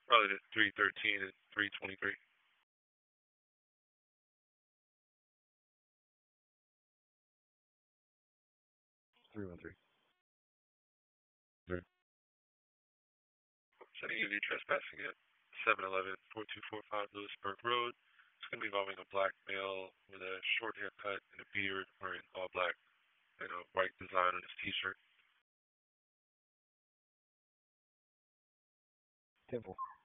Probably the 313 and 323. 313. Setting you to trespassing at 711 4245 Lewisburg Road. It's going to be involving a black male with a short haircut and a beard, wearing all black and a white design on his t-shirt. Temple.